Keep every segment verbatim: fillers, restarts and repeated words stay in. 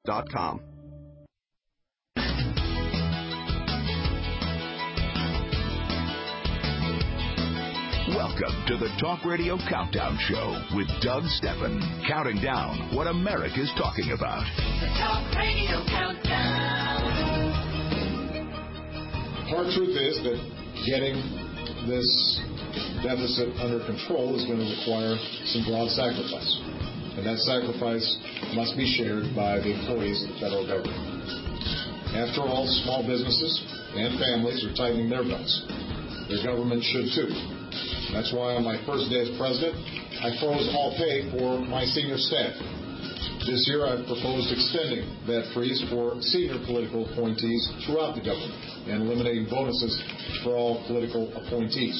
dot com. Welcome to the Talk Radio Countdown Show with Doug Steffen, counting down what America's talking about. The Talk Radio Countdown. Hard truth is that getting this deficit under control is going to require some broad sacrifice. And that sacrifice must be shared by the employees of the federal government. After all, small businesses and families are tightening their belts. Their government should too. That's why on my first day as president, I froze all pay for my senior staff. This year, I've proposed extending that freeze for senior political appointees throughout the government and eliminating bonuses for all political appointees.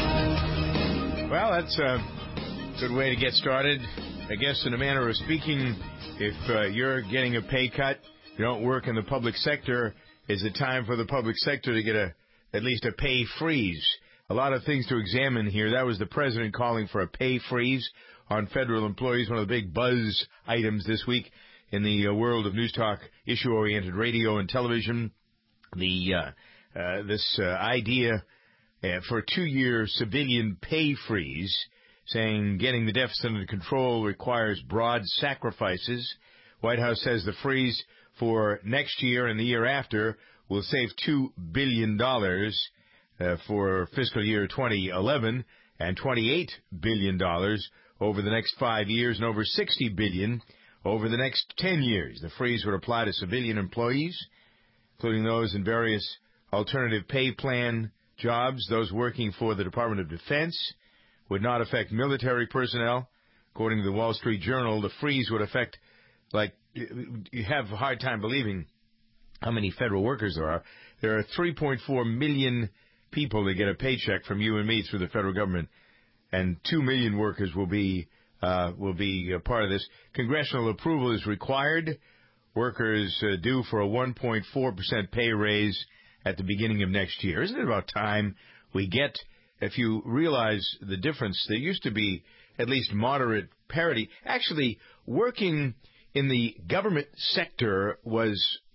Well, that's a good way to get started. I guess in a manner of speaking, if uh, you're getting a pay cut, you don't work in the public sector, is it time for the public sector to get a at least a pay freeze? A lot of things to examine here. That was the president calling for a pay freeze on federal employees, one of the big buzz items this week in the uh, world of news talk, issue-oriented radio and television. The uh, uh, this uh, idea uh, for a two-year civilian pay freeze, saying getting the deficit under control requires broad sacrifices. White House says the freeze for next year and the year after will save two billion dollars uh, for fiscal year twenty eleven and twenty-eight billion dollars over the next five years and over sixty billion dollars over the next ten years. The freeze would apply to civilian employees, including those in various alternative pay plan jobs. Those working for the Department of Defense would not affect military personnel. According to the Wall Street Journal, the freeze would affect, like, you have a hard time believing how many federal workers there are. There are three point four million people that get a paycheck from you and me through the federal government, and two million workers will be uh, will be a part of this. Congressional approval is required. Workers uh, due for a one point four percent pay raise at the beginning of next year. Isn't it about time we get, if you realize the difference, there used to be at least moderate parity. Actually, working in the government sector was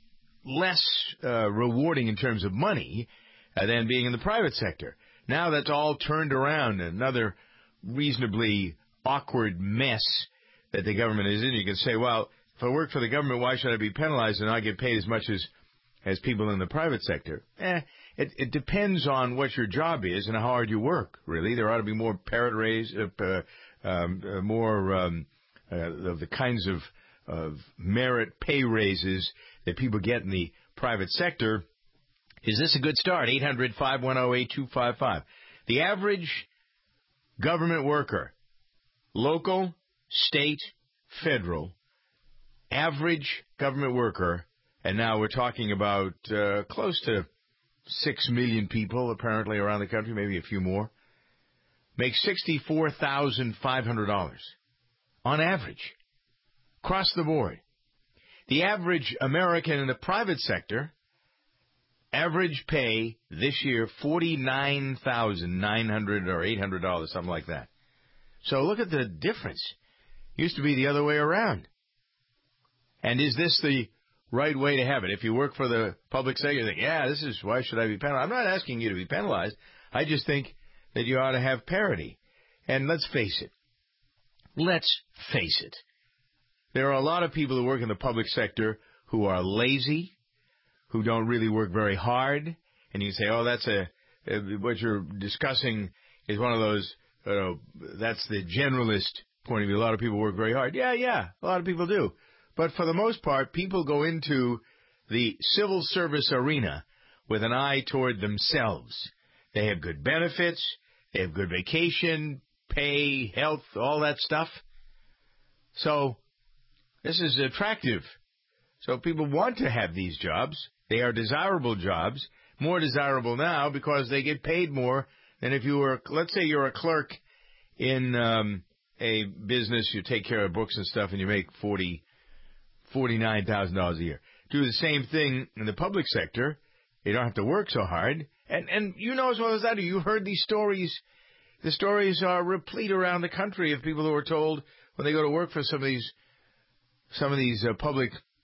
less uh, rewarding in terms of money uh, than being in the private sector. Now that's all turned around. Another reasonably awkward mess that the government is in. You can say, well, if I work for the government, why should I be penalized and not get paid as much as, as people in the private sector? Eh, it, it depends on what your job is and how hard you work, really. There ought to be more parity raise, uh, um, uh, more um, uh, of the kinds of, of merit pay raises that people get in the private sector. Is this a good start? eight hundred, five one zero, eight two five five. The average government worker, local, state, federal, average government worker, and now we're talking about uh, close to six million people apparently around the country, maybe a few more, makes sixty-four thousand five hundred dollars on average, across the board. The average American in the private sector, average pay this year, forty-nine thousand nine hundred dollars or eight hundred dollars, something like that. So look at the difference. Used to be the other way around. And is this the right way to have it? If you work for the public sector, you think, yeah, this is, why should I be penalized? I'm not asking you to be penalized. I just think that you ought to have parity. And let's face it. Let's face it. There are a lot of people who work in the public sector who are lazy, who don't really work very hard, and you say, oh, that's a, uh, what you're discussing is one of those, uh, that's the generalist point of view. A lot of people work very hard. Yeah, yeah, a lot of people do. But for the most part, people go into the civil service arena with an eye toward themselves. They have good benefits, they have good vacation, pay, health, all that stuff. So this is attractive. So people want to have these jobs. They are desirable jobs, more desirable now because they get paid more than if you were, let's say you're a clerk in um, a business, you take care of books and stuff, and you make forty, forty-nine thousand dollars a year. Do the same thing in the public sector. You don't have to work so hard. And, and you know as well as I do, you've heard these stories. The stories are replete around the country of people who are told when they go to work for some of these some of these uh, public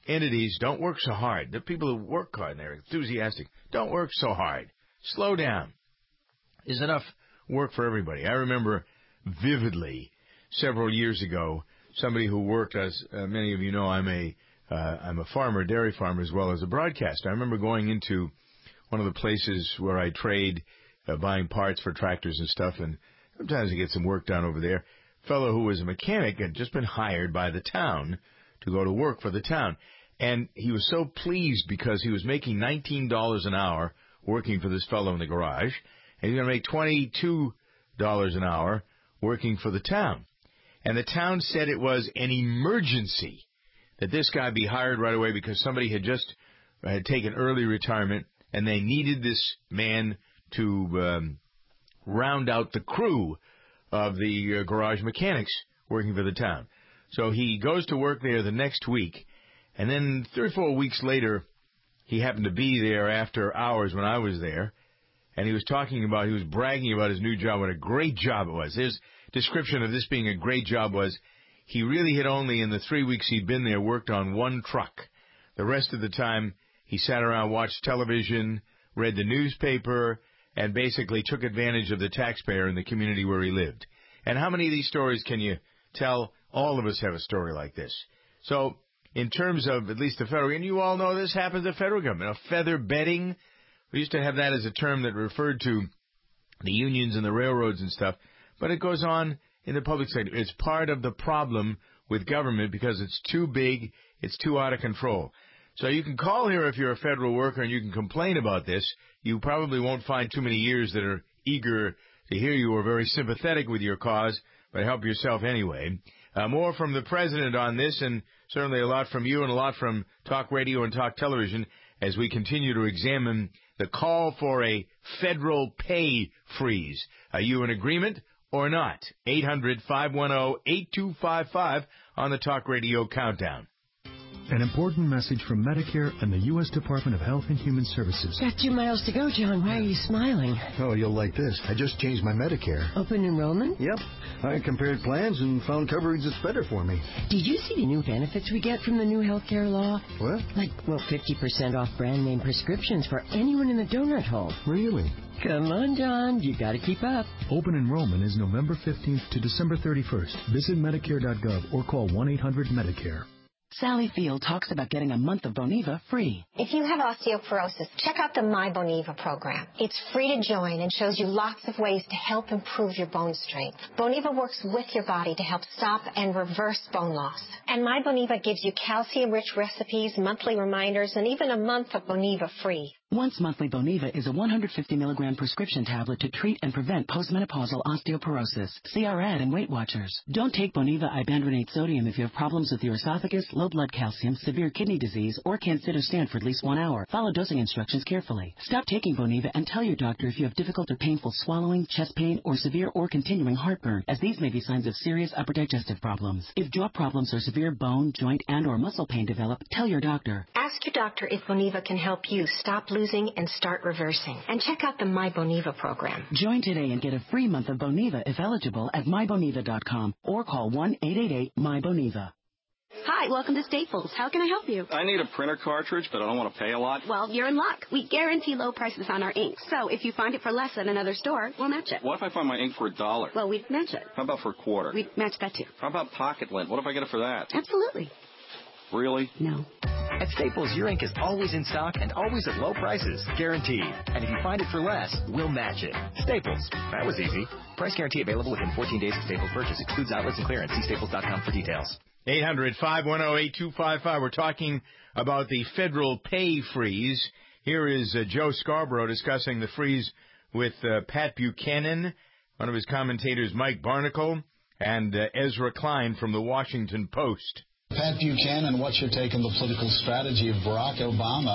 entities don't work so hard. The people who work hard and they're enthusiastic don't work so hard. Slow down. There's enough work for everybody. I remember vividly several years ago somebody who worked, as uh, many of you know, I'm a uh, I'm a farmer, dairy farmer, as well as a broadcaster. I remember going into one of the places where I trade, uh, buying parts for tractors and stuff, and sometimes I get some work done over there. A fellow who was a mechanic had just been hired by the town to go to work for the town. And he was so pleased because he was making nineteen dollars an hour working for this fellow in the garage, and he's going to make twenty-two dollars an hour working for the town. And the town said it was an emergency that this guy be hired right away because somebody had just had taken early retirement, and they needed this man to um, round out the crew of the uh, garage mechanics working for the town. So he goes to work there the next week, and then three or four weeks later, he happened to be there after hours when I was there, and he was talking about, he was bragging about his new job, what a great job it was. His description of this being a great job was he really had only, in the three weeks he'd been there, worked on one truck. The rest of the time, he sat around, watched television, read the newspaper, and basically took advantage of the taxpayer in the community where he lived. And how many of these stories can you tell? All of us have a story like this. So in terms of at least the federal, and you all know this happens at the federal government, a feather bedding. We used to have that as a term that referred to the unions and the railroads and stuff, but it goes on in the public sector. It's part of the problem with government because it's too big, it's too out of control. So you can call here if you're a federal worker and you can complain about this. You probably won't find too many ears that are eager to hear you or very sympathetic with your cause, but help yourself anyway. Uh, more from the president on this, and certainly a lot from you and a lot from Talk Radio and Talk Television as we continue to examine the call for a federal pay freeze. Are you in agreement or not? eight hundred, five one zero, eight two five five on the Talk Radio Countdown. An important message from Medicare and the U S Department of Health and Human Services. Got two miles to go, John. Why are you smiling? Oh, you'll like this. I just changed my Medicare. Open enrollment? Yep. I compared plans and found coverage that's better for me. Did you see the new benefits we get from the new health care law? What? Like, well, fifty percent off brand name prescriptions for anyone in the donut hole. Really? Come on, John. You got to keep up. Open enrollment is November fifteenth to December thirty-first. Visit Medicare dot gov or call one eight hundred Medicare. Sally Field talks about getting a month of Boniva free. If you have osteoporosis, check out the My Boniva program. It's free to join and shows you lots of ways to help improve your bone strength. Boniva works with your body to help stop and reverse bone loss. And My Boniva gives you calcium-rich recipes, monthly reminders, and even a month of Boniva free. Once monthly Boniva is a one hundred fifty milligram prescription tablet to treat and prevent postmenopausal osteoporosis. See our ad in Weight Watchers. Don't take Boniva ibandronate sodium if you have problems with your esophagus, low blood calcium, severe kidney disease, or can't sit or stand for at least one hour. Follow dosing instructions carefully. Stop taking Boniva and tell your doctor if you have difficult or painful swallowing, chest pain, or severe or continuing heartburn, as these may be signs of serious upper digestive problems. If jaw problems or severe bone, joint, and or muscle pain develop, tell your doctor. Ask your doctor if Boniva can help you stop losing and start reversing. And check out the My Boniva program. Join today and get a free month of Boniva if eligible at my boniva dot com or call one eight eight eight my boniva. Hi, welcome to Staples. How can I help you? I need a printer cartridge, but I don't want to pay a lot. Well, you're in luck. We guarantee low prices on our ink. So if you find it for less than another store, we'll match it. What if I find my ink for a dollar? Well, we'd match it. How about for a quarter? We'd match that too. How about pocket lint? What if I get it for that? Absolutely. Really? No. At Staples, your ink is always in stock and always at low prices. Guaranteed. And if you find it for less, we'll match it. Staples. That was easy. Price guarantee available within fourteen days of Staples purchase. Excludes outlets and clearance. See staples dot com for details. eight hundred, five one zero, eight two five five. We're talking about the federal pay freeze. Here is uh, Joe Scarborough discussing the freeze with uh, Pat Buchanan, one of his commentators, Mike Barnicle, and uh, Ezra Klein from the Washington Post. Pat Buchanan, what's your take on the political strategy of Barack Obama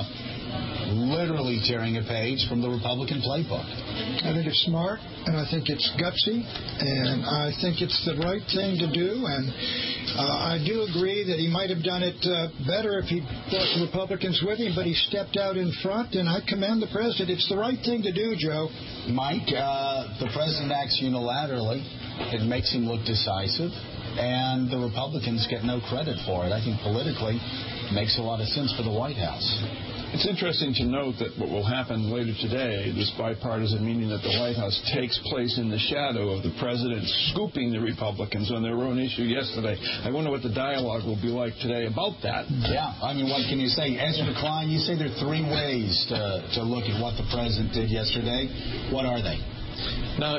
literally tearing a page from the Republican playbook? I think it's smart, and I think it's gutsy, and I think it's the right thing to do, and uh, I do agree that he might have done it uh, better if he brought the Republicans with him, but he stepped out in front, and I commend the president. It's the right thing to do, Joe. Mike, uh, the president acts unilaterally. It makes him look decisive. And the Republicans get no credit for it. I think politically, makes a lot of sense for the White House. It's interesting to note that what will happen later today, this bipartisan meeting at the White House, takes place in the shadow of the president scooping the Republicans on their own issue yesterday. I wonder what the dialogue will be like today about that. Yeah, I mean, what can you say? Ezra Klein, you say there are three ways to, to look at what the president did yesterday. What are they? No,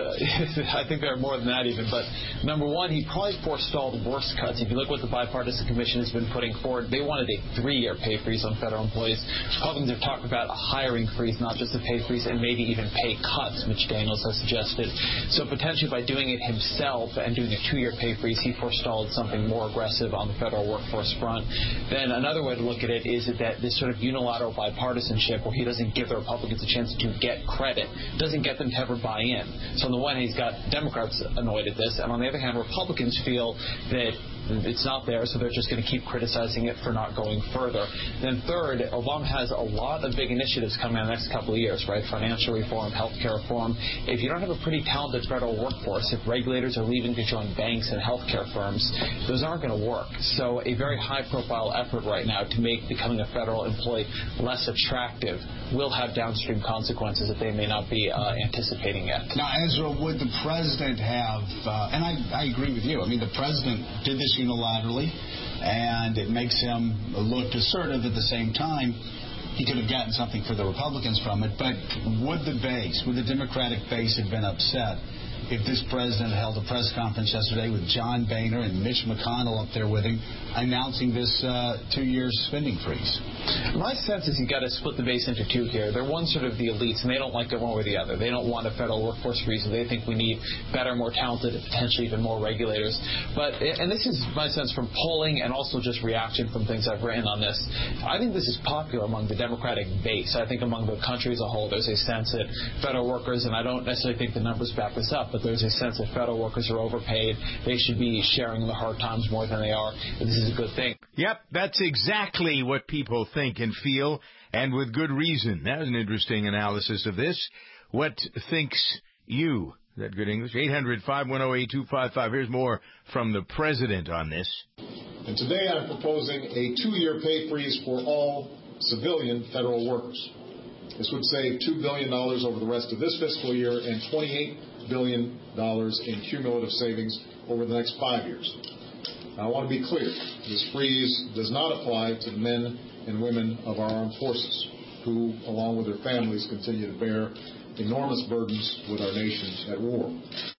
I think there are more than that even. But number one, he probably forestalled worse cuts. If you look what the bipartisan commission has been putting forward, they wanted a three-year pay freeze on federal employees. Republicans have talked about a hiring freeze, not just a pay freeze, and maybe even pay cuts, Mitch Daniels has suggested. So potentially by doing it himself and doing a two-year pay freeze, he forestalled something more aggressive on the federal workforce front. Then another way to look at it is that this sort of unilateral bipartisanship where he doesn't give the Republicans a chance to get credit, doesn't get them to ever buy in. So on the one hand, he's got Democrats annoyed at this, and on the other hand, Republicans feel that it's not there, so they're just going to keep criticizing it for not going further. Then third, Obama has a lot of big initiatives coming in the next couple of years, right? Financial reform, healthcare reform. If you don't have a pretty talented federal workforce, if regulators are leaving to join banks and healthcare firms, those aren't going to work. So a very high-profile effort right now to make becoming a federal employee less attractive will have downstream consequences that they may not be uh, anticipating yet. Now, Ezra, would the president have, uh, and I, I agree with you, I mean, the president did this unilaterally, and it makes him look assertive at the same time. He could have gotten something for the Republicans from it, but would the base, would the Democratic base have been upset if this president held a press conference yesterday with John Boehner and Mitch McConnell up there with him announcing this uh, two-year spending freeze? My sense is you've got to split the base into two here. They're one sort of the elites, and they don't like it one or the other. They don't want a federal workforce freeze. They think we need better, more talented, and potentially even more regulators. But, and this is my sense from polling and also just reaction from things I've written on this, I think this is popular among the Democratic base. I think among the country as a whole, there's a sense that federal workers, and I don't necessarily think the numbers back this up, but there's a sense that federal workers are overpaid. They should be sharing the hard times more than they are. This is a good thing. Yep, that's exactly what people think and feel, and with good reason. That was an interesting analysis of this. What thinks you? Is that good English? eight hundred, five one zero, eight two five five. Here's more from the president on this. And today I'm proposing a two-year pay freeze for all civilian federal workers. This would save two billion dollars over the rest of this fiscal year and twenty-eight billion dollars in cumulative savings over the next five years. Now, I want to be clear. This freeze does not apply to the men and women of our armed forces who, along with their families, continue to bear enormous burdens with our nation at war.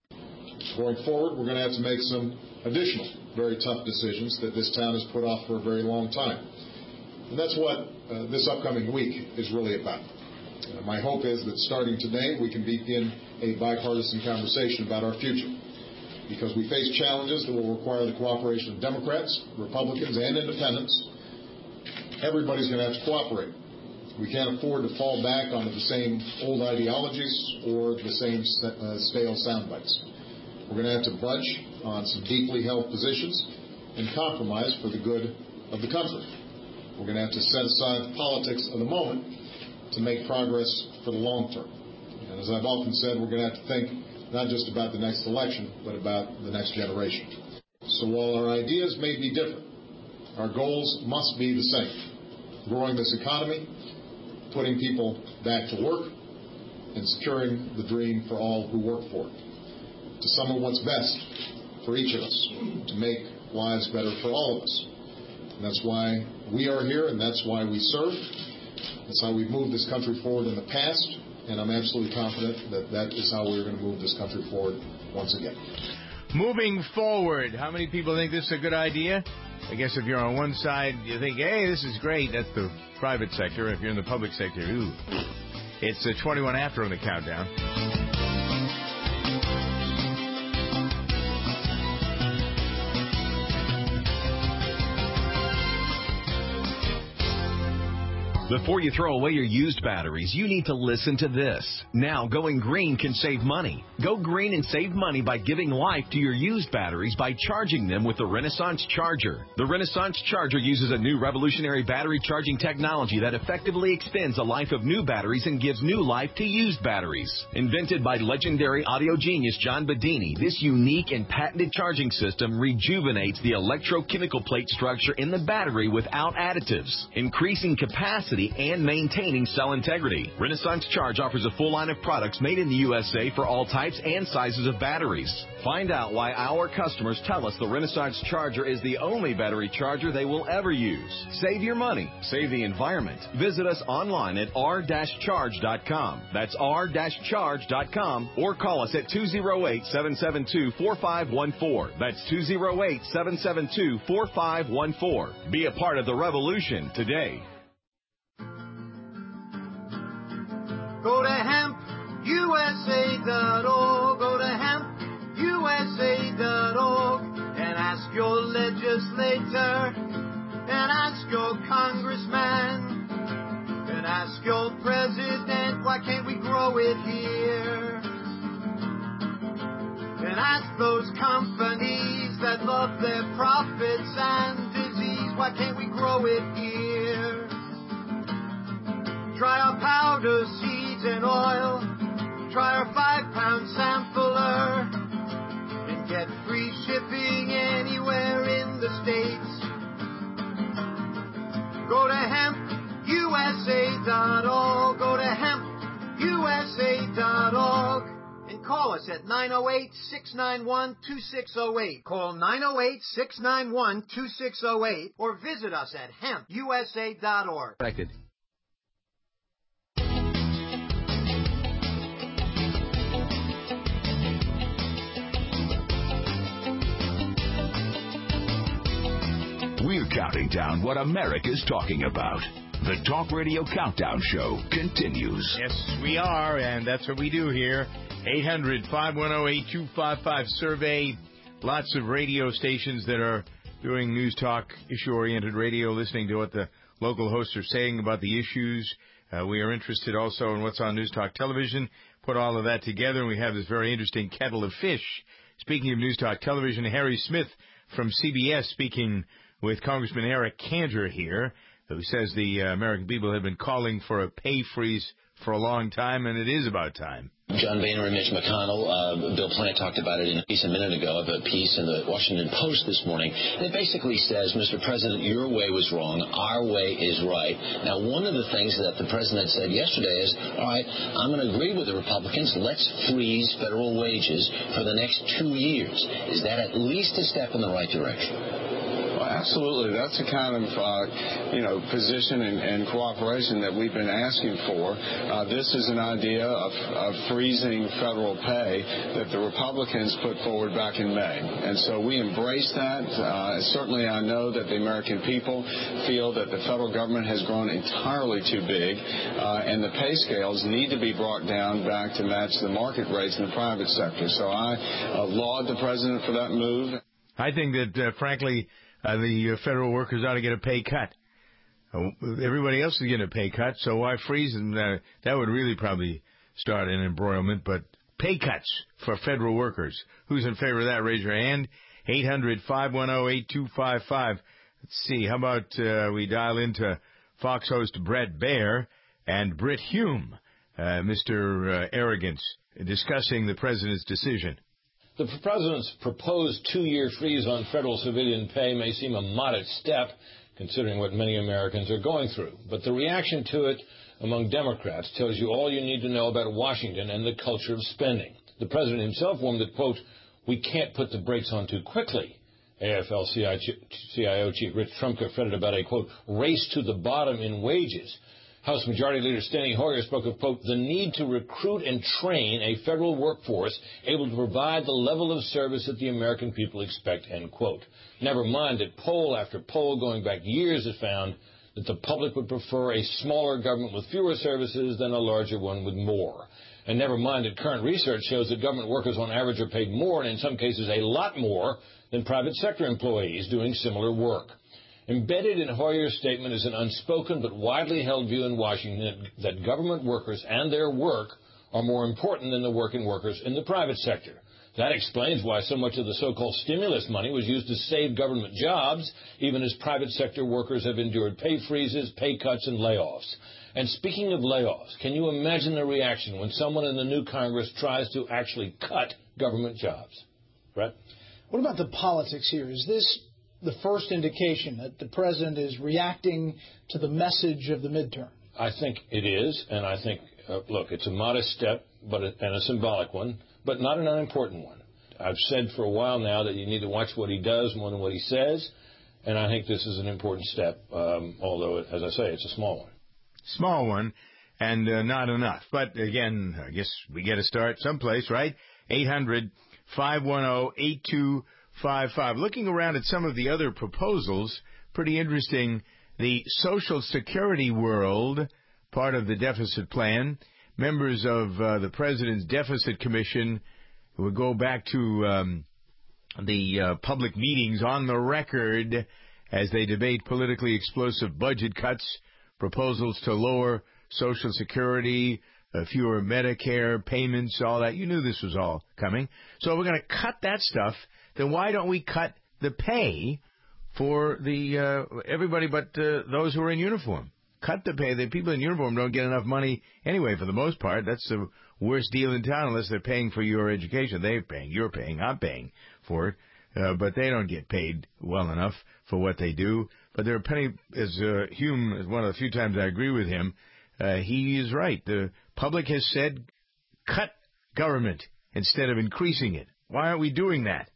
Going forward, we're going to have to make some additional very tough decisions that this town has put off for a very long time. And that's what uh, this upcoming week is really about. Uh, my hope is that starting today, we can begin a bipartisan conversation about our future, because we face challenges that will require the cooperation of Democrats, Republicans, and independents. Everybody's going to have to cooperate. We can't afford to fall back onto the same old ideologies or the same uh, stale sound bites. We're going to have to budge on some deeply held positions and compromise for the good of the country. We're going to have to set aside the politics of the moment to make progress for the long term. And as I've often said, we're going to have to think not just about the next election, but about the next generation. So while our ideas may be different, our goals must be the same. Growing this economy, putting people back to work, and securing the dream for all who work for it. To sum up what's best for each of us, to make lives better for all of us. And that's why we are here, and that's why we serve. That's how we've moved this country forward in the past. And I'm absolutely confident that that is how we're going to move this country forward once again. Moving forward, how many people think this is a good idea? I guess if you're on one side, you think, hey, this is great. That's the private sector. If you're in the public sector, ooh. It's uh, twenty-one after on the countdown. Before you throw away your used batteries, you need to listen to this. Now, going green can save money. Go green and save money by giving life to your used batteries by charging them with the Renaissance Charger. The Renaissance Charger uses a new revolutionary battery charging technology that effectively extends the life of new batteries and gives new life to used batteries. Invented by legendary audio genius John Bedini, this unique and patented charging system rejuvenates the electrochemical plate structure in the battery without additives, increasing capacity and maintaining cell integrity. Renaissance Charge offers a full line of products made in the U S A for all types and sizes of batteries. Find out why our customers tell us the Renaissance Charger is the only battery charger they will ever use. Save your money. Save the environment. Visit us online at r dash charge dot com. That's r dash charge dot com or call us at two oh eight, seven seven two, four five one four. That's two oh eight, seven seven two, four five one four. Be a part of the revolution today. Go to hemp U S A dot org. Go to hemp U S A dot org and ask your legislator and ask your congressman and ask your president, why can't we grow it here? And ask those companies that love their profits and disease, why can't we grow it here? Try our powder, seeds, and oil. Try our five-pound sampler. And get free shipping anywhere in the States. Go to hemp U S A dot org. Go to hemp U S A dot org. And call us at nine oh eight, six nine one, two six oh eight. Call nine oh eight, six nine one, two six oh eight. Or visit us at hemp U S A dot org. We're counting down what America's talking about. The Talk Radio Countdown Show continues. Yes, we are, and that's what we do here. eight hundred, five one zero, eight two five five survey. Lots of radio stations that are doing news talk, issue-oriented radio, listening to what the local hosts are saying about the issues. Uh, we are interested also in what's on News Talk Television. Put all of that together, and we have this very interesting kettle of fish. Speaking of News Talk Television, Harry Smith from C B S speaking with Congressman Eric Cantor here, who says the uh, American people have been calling for a pay freeze for a long time, and it is about time. John Boehner and Mitch McConnell, uh, Bill Plant talked about it in a piece a minute ago, of a piece in the Washington Post this morning. And it basically says, Mister President, your way was wrong, our way is right. Now, one of the things that the president said yesterday is, all right, I'm going to agree with the Republicans. Let's freeze federal wages for the next two years. Is that at least a step in the right direction? Absolutely. That's the kind of, uh, you know, position and, and cooperation that we've been asking for. Uh, this is an idea of, of freezing federal pay that the Republicans put forward back in May. And so we embrace that. Uh, certainly I know that the American people feel that the federal government has grown entirely too big, uh, and the pay scales need to be brought down back to match the market rates in the private sector. So I uh, laud the president for that move. I think that, uh, frankly, Uh, the uh, federal workers ought to get a pay cut. Uh, everybody else is getting a pay cut, so why freeze them? Uh, that would really probably start an embroilment. But pay cuts for federal workers. Who's in favor of that? Raise your hand. eight hundred, five one zero, eight two five five. Let's see. How about uh, we dial into Fox host Bret Baier and Brit Hume, uh, Mister Uh, Arrogance, discussing the president's decision. The president's proposed two-year freeze on federal civilian pay may seem a modest step, considering what many Americans are going through. But the reaction to it among Democrats tells you all you need to know about Washington and the culture of spending. The president himself warned that, quote, we can't put the brakes on too quickly. A F L C I O chief Rich Trumka fretted about a, quote, race to the bottom in wages. House Majority Leader Steny Hoyer spoke of, quote, the need to recruit and train a federal workforce able to provide the level of service that the American people expect, end quote. Never mind that poll after poll going back years has found that the public would prefer a smaller government with fewer services than a larger one with more. And never mind that current research shows that government workers on average are paid more, and in some cases a lot more, than private sector employees doing similar work. Embedded in Hoyer's statement is an unspoken but widely held view in Washington that government workers and their work are more important than the working workers in the private sector. That explains why so much of the so-called stimulus money was used to save government jobs, even as private sector workers have endured pay freezes, pay cuts, and layoffs. And speaking of layoffs, can you imagine the reaction when someone in the new Congress tries to actually cut government jobs? Brett? What about the politics here? Is this the first indication that the president is reacting to the message of the midterm? I think it is, and I think, uh, look, it's a modest step but a, and a symbolic one, but not an unimportant one. I've said for a while now that you need to watch what he does more than what he says, and I think this is an important step, um, although, as I say, it's a small one. Small one, and uh, not enough. But, again, I guess we got to start someplace, right? eight hundred, five one zero, eight two five five. Looking around at some of the other proposals, pretty interesting. The Social Security world, part of the deficit plan, members of uh, the President's Deficit Commission will go back to um, the uh, public meetings on the record as they debate politically explosive budget cuts, proposals to lower Social Security, uh, fewer Medicare payments, all that. You knew this was all coming. So we're going to cut that stuff. Then why don't we cut the pay for the uh, everybody but uh, those who are in uniform? Cut the pay. The people in uniform don't get enough money anyway, for the most part. That's the worst deal in town unless they're paying for your education. They're paying, you're paying, I'm paying for it. Uh, but they don't get paid well enough for what they do. But there are plenty, as uh, Hume, is one of the few times I agree with him, uh, he is right. The public has said, cut government instead of increasing it. Why aren't we doing that?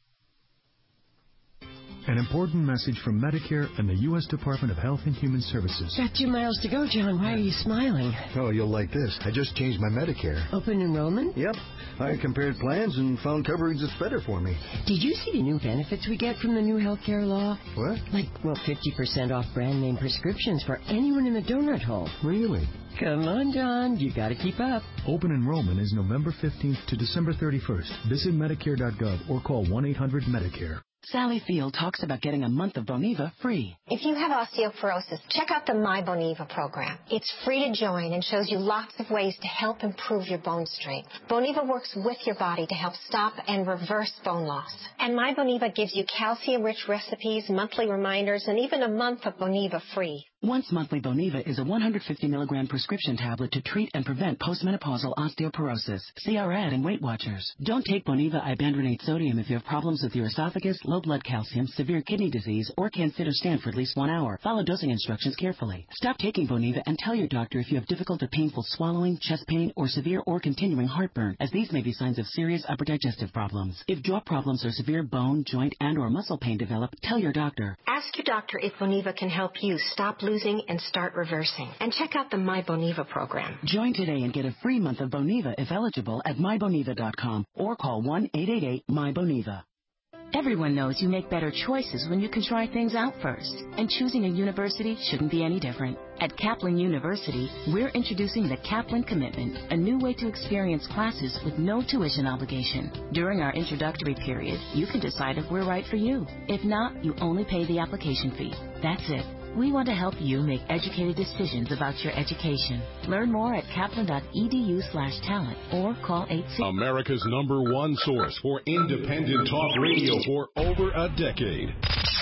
An important message from Medicare and the U S Department of Health and Human Services. Got two miles to go, John. Why are you smiling? Oh, you'll like this. I just changed my Medicare. Open enrollment? Yep. I compared plans and found coverage that's better for me. Did you see the new benefits we get from the new health care law? What? Like, well, fifty percent off brand name prescriptions for anyone in the donut hole. Really? Come on, John. You got to keep up. Open enrollment is November fifteenth to December thirty-first. Visit Medicare dot gov or call one eight hundred Medicare. Sally Field talks about getting a month of Boniva free. If you have osteoporosis, check out the My Boniva program. It's free to join and shows you lots of ways to help improve your bone strength. Boniva works with your body to help stop and reverse bone loss. And My Boniva gives you calcium-rich recipes, monthly reminders, and even a month of Boniva free. Once monthly Boniva is a one hundred fifty milligram prescription tablet to treat and prevent postmenopausal osteoporosis. See our ad in Weight Watchers. Don't take Boniva ibandronate sodium if you have problems with your esophagus, low blood calcium, severe kidney disease, or can't sit or stand for at least one hour. Follow dosing instructions carefully. Stop taking Boniva and tell your doctor if you have difficult or painful swallowing, chest pain, or severe or continuing heartburn, as these may be signs of serious upper digestive problems. If jaw problems or severe bone, joint, and or muscle pain develop, tell your doctor. Ask your doctor if Boniva can help you stop losing and start reversing. And check out the My Boniva program. Join today and get a free month of Boniva if eligible at my boniva dot com or call one eight eight eight my boniva. Everyone knows you make better choices when you can try things out first. And choosing a university shouldn't be any different. At Kaplan University, we're introducing the Kaplan Commitment, a new way to experience classes with no tuition obligation. During our introductory period, you can decide if we're right for you. If not, you only pay the application fee. That's it. We want to help you make educated decisions about your education. Learn more at kaplan dot e d u slash talent or call eight six. America's number one source for independent talk radio for over a decade.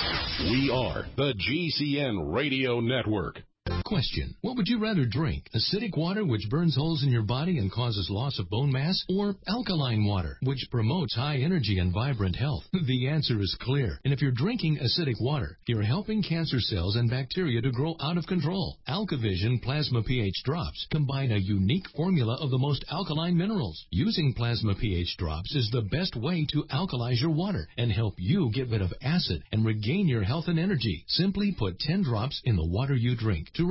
We are the G C N Radio Network. Question. What would you rather drink? Acidic water, which burns holes in your body and causes loss of bone mass? Or alkaline water, which promotes high energy and vibrant health? The answer is clear. And if you're drinking acidic water, you're helping cancer cells and bacteria to grow out of control. AlkaVision Plasma pH Drops combine a unique formula of the most alkaline minerals. Using Plasma pH Drops is the best way to alkalize your water and help you get rid of acid and regain your health and energy. Simply put ten drops in the water you drink. To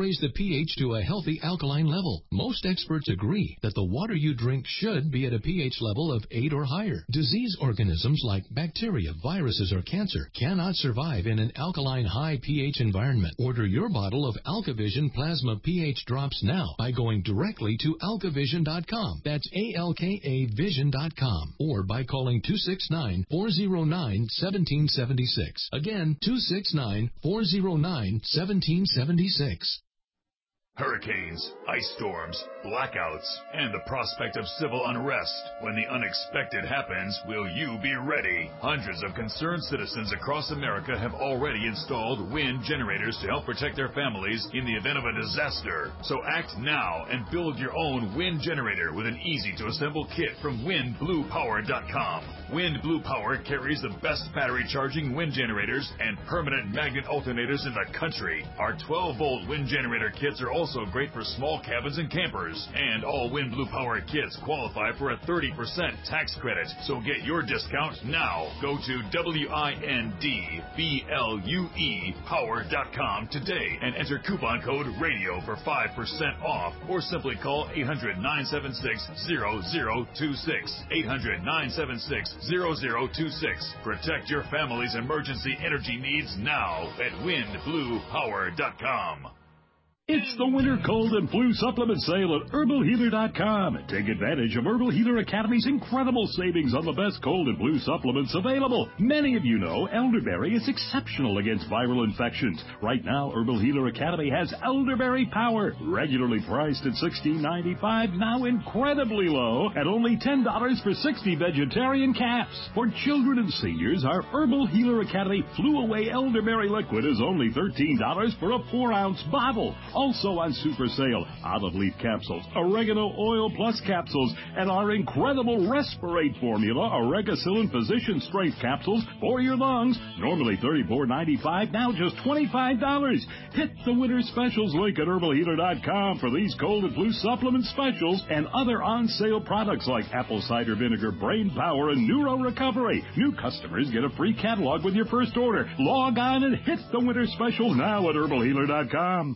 raise the pH to a healthy alkaline level. Most experts agree that the water you drink should be at a pH level of eight or higher. Disease organisms like bacteria, viruses, or cancer cannot survive in an alkaline high pH environment. Order your bottle of AlkaVision Plasma pH drops now by going directly to alkavision dot com. That's A L K A vision dot com. Or by calling two six nine, four zero nine, one seven seven six. Again, two six nine, four zero nine, one seven seven six. Hurricanes, ice storms, blackouts, and the prospect of civil unrest. When the unexpected happens, will you be ready? Hundreds of concerned citizens across America have already installed wind generators to help protect their families in the event of a disaster. So act now and build your own wind generator with an easy-to-assemble kit from wind blue power dot com. Wind Blue Power carries the best battery charging wind generators and permanent magnet alternators in the country. Our twelve volt wind generator kits are also Also great for small cabins and campers. And all Wind Blue Power kits qualify for a thirty percent tax credit. So get your discount now. Go to W I N D B L U E power dot com today and enter coupon code RADIO for five percent off. Or simply call eight hundred, nine seven six, zero zero two six. eight hundred, nine seven six, zero zero two six. Protect your family's emergency energy needs now at wind blue power dot com. It's the winter cold and flu supplement sale at herbal healer dot com. Take advantage of Herbal Healer Academy's incredible savings on the best cold and flu supplements available. Many of you know elderberry is exceptional against viral infections. Right now, Herbal Healer Academy has Elderberry Power, regularly priced at sixteen ninety-five, now incredibly low at only ten dollars for sixty vegetarian caps. For children and seniors, our Herbal Healer Academy Flu Away Elderberry Liquid is only thirteen dollars for a four ounce bottle. Also on super sale, olive leaf capsules, oregano oil plus capsules, and our incredible Respirate formula, Oregacillin Physician Strength capsules for your lungs. Normally thirty-four ninety-five, now just twenty-five dollars. Hit the winter specials link at herbal healer dot com for these cold and flu supplement specials and other on sale products like apple cider vinegar, brain power, and neuro recovery. New customers get a free catalog with your first order. Log on and hit the winter specials now at herbal healer dot com.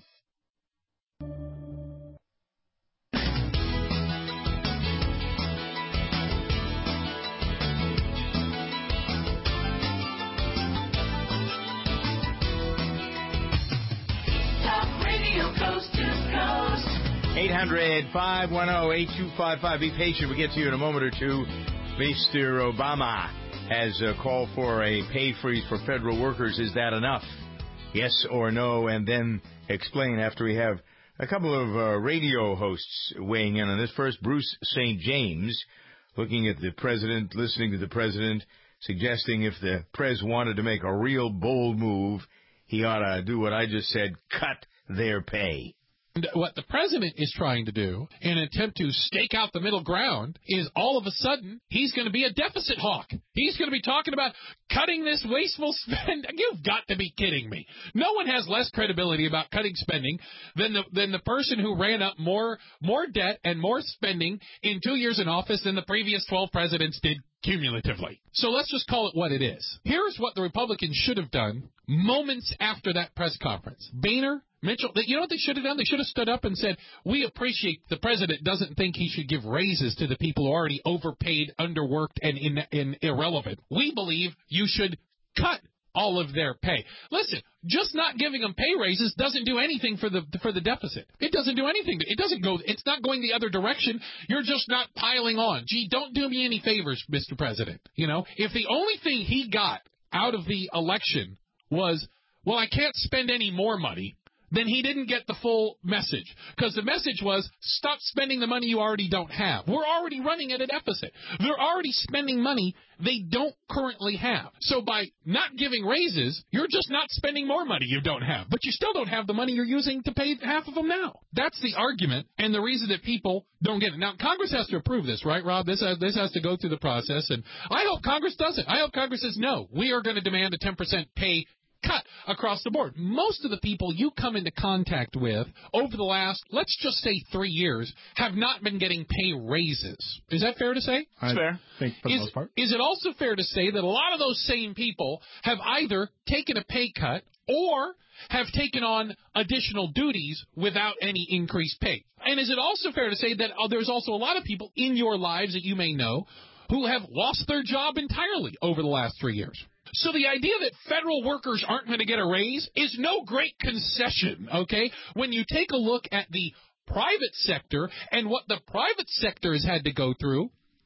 eight hundred, five one zero, eight two five five. Be patient. We'll get to you in a moment or two. Mister Obama has a call for a pay freeze for federal workers. Is that enough? Yes or no? And then explain after we have a couple of uh, radio hosts weighing in on this. First, Bruce Saint James, looking at the president, listening to the president, suggesting if the prez wanted to make a real bold move, he ought to do what I just said, cut their pay. What the president is trying to do in an attempt to stake out the middle ground is all of a sudden he's going to be a deficit hawk. He's going to be talking about cutting this wasteful spend. You've got to be kidding me. No one has less credibility about cutting spending than the than the person who ran up more more debt and more spending in two years in office than the previous twelve presidents did cumulatively. So let's just call it what it is. Here's what the Republicans should have done moments after that press conference. Boehner, Mitchell, you know what they should have done? They should have stood up and said, we appreciate the president doesn't think he should give raises to the people who are already overpaid, underworked, and in, in irrelevant. We believe you should cut all of their pay. Listen, just not giving them pay raises doesn't do anything for the for the deficit. It doesn't do anything. It doesn't go. It's not going the other direction. You're just not piling on. Gee, don't do me any favors, Mister President. You know, if the only thing he got out of the election was, well, I can't spend any more money, then he didn't get the full message. Because the message was, stop spending the money you already don't have. We're already running at a deficit. They're already spending money they don't currently have. So by not giving raises, you're just not spending more money you don't have. But you still don't have the money you're using to pay half of them now. That's the argument and the reason that people don't get it. Now, Congress has to approve this, right, Rob? This has, this has to go through the process. And I hope Congress does it. I hope Congress says, no, we are going to demand a ten percent pay cut across the board. Most of the people you come into contact with over the last, let's just say three years, have not been getting pay raises. Is that fair to say? It's fair. I think for the is, most part. Is it also fair to say that a lot of those same people have either taken a pay cut or have taken on additional duties without any increased pay. And is it also fair to say that uh, there's also a lot of people in your lives that you may know who have lost their job entirely over the last three years? So the idea that federal workers aren't going to get a raise is no great concession, okay? When you take a look at the private sector and what the private sector has had to go through,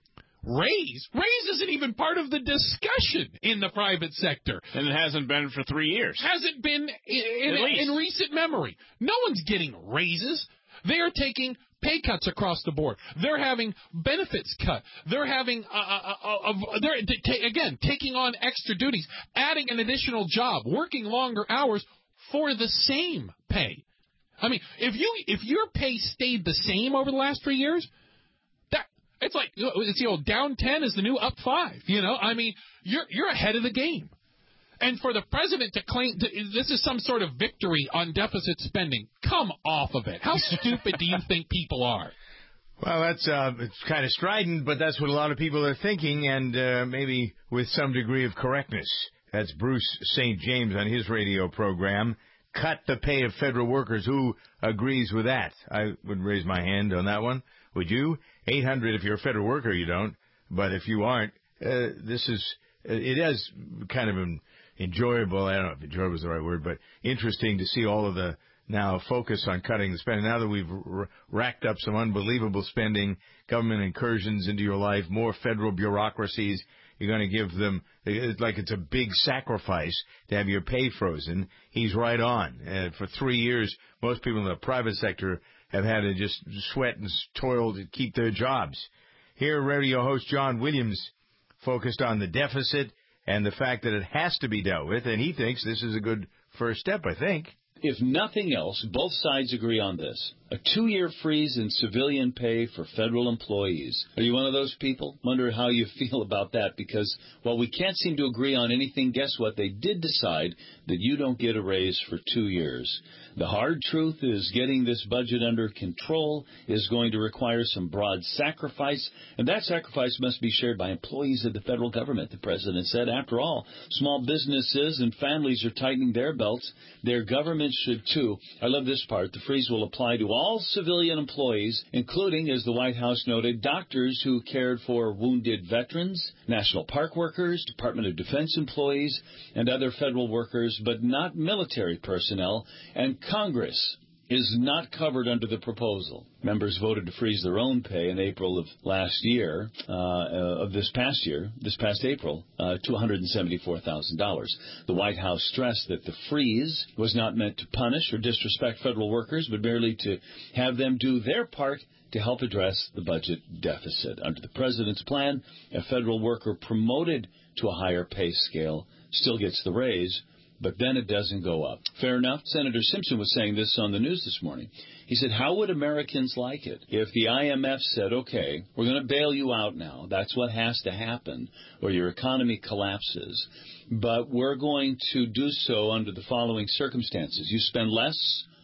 raise. Raise isn't even part of the discussion in the private sector. And it hasn't been for three years. Hasn't been in, in, in recent memory. No one's getting raises. They are taking pay cuts across the board. They're having benefits cut. They're having, uh, uh, uh, uh, they're t- again, taking on extra duties, adding an additional job, working longer hours for the same pay. I mean, if you if your pay stayed the same over the last three years, that it's like it's the old down ten is the new up five. You know, I mean, you're you're ahead of the game. And for the president to claim to, this is some sort of victory on deficit spending, come off of it. How stupid do you think people are? Well, that's uh, it's kind of strident, but that's what a lot of people are thinking, and uh, maybe with some degree of correctness. That's Bruce Saint James on his radio program. Cut the pay of federal workers. Who agrees with that? I would raise my hand on that one. Would you? eight hundred if you're a federal worker, you don't. But if you aren't, uh, this is, it is kind of an enjoyable, I don't know if enjoyable is the right word, but interesting to see all of the now focus on cutting the spending. Now that we've r- racked up some unbelievable spending, government incursions into your life, more federal bureaucracies, you're going to give them, it's like it's a big sacrifice to have your pay frozen. He's right on. Uh, for three years, most people in the private sector have had to just sweat and toil to keep their jobs. Here, radio host John Williams focused on the deficit and the fact that it has to be dealt with, and he thinks this is a good first step, I think. If nothing else, both sides agree on this. A two-year freeze in civilian pay for federal employees. Are you one of those people? Wonder how you feel about that, because while we can't seem to agree on anything, guess what? They did decide that you don't get a raise for two years. The hard truth is getting this budget under control is going to require some broad sacrifice, and that sacrifice must be shared by employees of the federal government, the president said. After all, small businesses and families are tightening their belts. Their governments should, too. I love this part. The freeze will apply to all civilian employees, including, as the White House noted, doctors who cared for wounded veterans, national park workers, Department of Defense employees, and other federal workers, but not military personnel, and Congress is not covered under the proposal. Members voted to freeze their own pay in April of last year, uh, uh, of this past year, this past April, uh, to one hundred seventy-four thousand dollars. The White House stressed that the freeze was not meant to punish or disrespect federal workers, but merely to have them do their part to help address the budget deficit. Under the president's plan, a federal worker promoted to a higher pay scale still gets the raise, but then it doesn't go up. Fair enough. Senator Simpson was saying this on the news this morning. He said, how would Americans like it if the I M F said, okay, we're going to bail you out now. That's what has to happen, or your economy collapses. But we're going to do so under the following circumstances. You spend less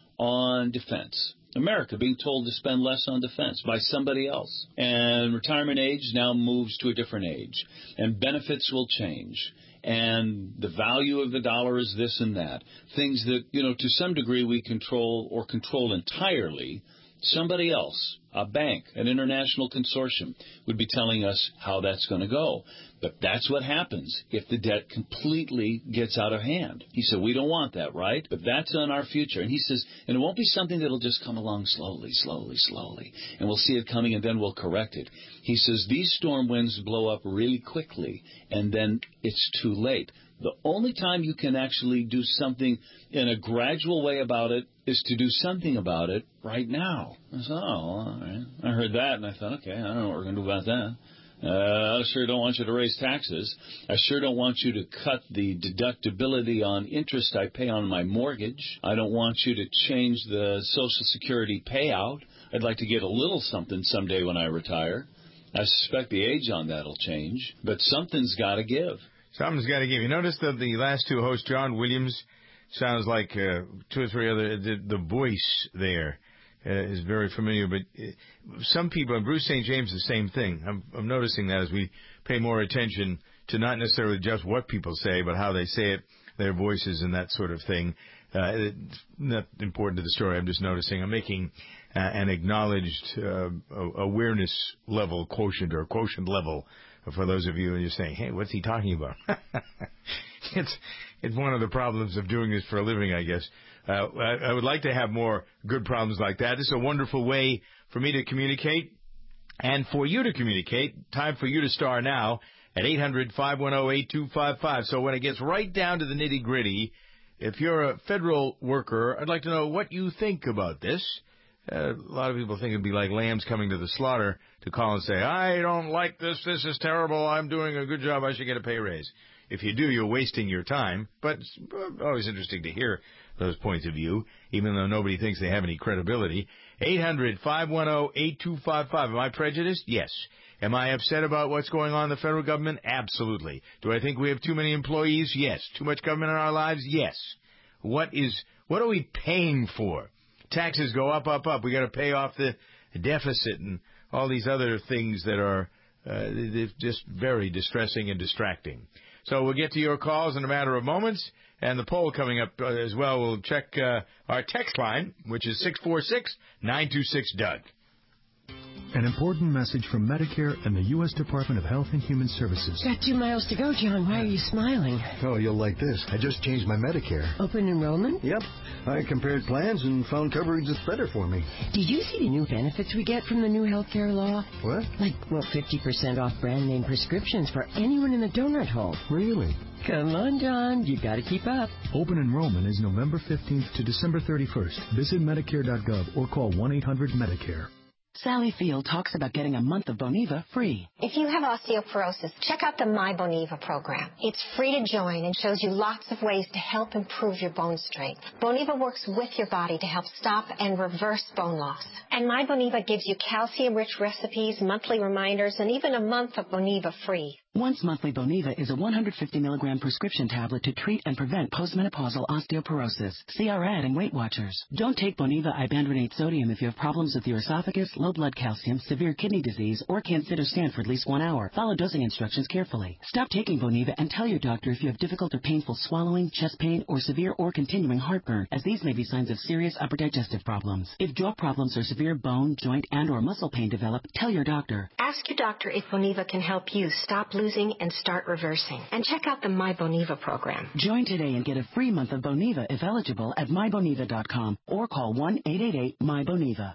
on defense. America being told to spend less on defense by somebody else. And retirement age now moves to a different age. And benefits will change. And the value of the dollar is this and that. Things that, you know, to some degree we control or control entirely. Somebody else, a bank, an international consortium, would be telling us how that's going to go. But that's what happens if the debt completely gets out of hand. He said, we don't want that, right? But that's on our future. And he says, and it won't be something that'll just come along slowly, slowly, slowly. And we'll see it coming and then we'll correct it. He says, these storm winds blow up really quickly and then it's too late. The only time you can actually do something in a gradual way about it is to do something about it right now. I said, oh, all right. I heard that and I thought, okay, I don't know what we're going to do about that. Uh, I sure don't want you to raise taxes. I sure don't want you to cut the deductibility on interest I pay on my mortgage. I don't want you to change the Social Security payout. I'd like to get a little something someday when I retire. I suspect the age on that will change, but something's got to give. Something's got to give. You notice that the last two hosts, John Williams, sounds like uh, two or three other, the, the voice there uh, is very familiar. But uh, some people, and Bruce Saint James, the same thing. I'm, I'm noticing that as we pay more attention to not necessarily just what people say, but how they say it, their voices and that sort of thing. Uh, it's not important to the story. I'm just noticing I'm making uh, an acknowledged uh, awareness level quotient or quotient level for those of you who are saying, hey, what's he talking about? it's it's one of the problems of doing this for a living, I guess. Uh, I, I would like to have more good problems like that. It's a wonderful way for me to communicate and for you to communicate. Time for you to star now at eight hundred, five one zero, eight two five five. So when it gets right down to the nitty-gritty, if you're a federal worker, I'd like to know what you think about this. Uh, a lot of people think it'd be like lambs coming to the slaughter to call and say, I don't like this, this is terrible, I'm doing a good job, I should get a pay raise. If you do, you're wasting your time, but it's always interesting to hear those points of view, even though nobody thinks they have any credibility. eight hundred, five one zero, eight two five five. Am I prejudiced? Yes. Am I upset about what's going on in the federal government? Absolutely. Do I think we have too many employees? Yes. Too much government in our lives? Yes. What is, what are we paying for? Taxes go up, up, up. We got to pay off the deficit and all these other things that are uh, just very distressing and distracting. So we'll get to your calls in a matter of moments, and the poll coming up uh, as well. We'll check uh, our text line, which is six four six, nine two six, D U G. An important message from Medicare and the U S Department of Health and Human Services. Got two miles to go, John. Why are you smiling? Oh, you'll like this. I just changed my Medicare. Open enrollment? Yep. I compared plans and found coverage that's better for me. Did you see the new benefits we get from the new health care law? What? Like, well, fifty percent off brand name prescriptions for anyone in the donut hole. Really? Come on, John. You got to keep up. Open enrollment is November fifteenth to December thirty-first. Visit Medicare dot gov or call one eight hundred Medicare. Sally Field talks about getting a month of Boniva free. If you have osteoporosis, check out the My Boniva program. It's free to join and shows you lots of ways to help improve your bone strength. Boniva works with your body to help stop and reverse bone loss. And My Boniva gives you calcium-rich recipes, monthly reminders, and even a month of Boniva free. Once monthly Boniva is a one hundred fifty milligram prescription tablet to treat and prevent postmenopausal osteoporosis. See our ad in Weight Watchers. Don't take Boniva ibandronate sodium if you have problems with your esophagus, low blood calcium, severe kidney disease, or can't sit or stand for at least one hour. Follow dosing instructions carefully. Stop taking Boniva and tell your doctor if you have difficult or painful swallowing, chest pain, or severe or continuing heartburn, as these may be signs of serious upper digestive problems. If jaw problems or severe bone, joint, and or muscle pain develop, tell your doctor. Ask your doctor if Boniva can help you stop losing and start reversing. And check out the My Boniva program. Join today and get a free month of Boniva if eligible at my boniva dot com or call one eight eight eight, M Y Boniva.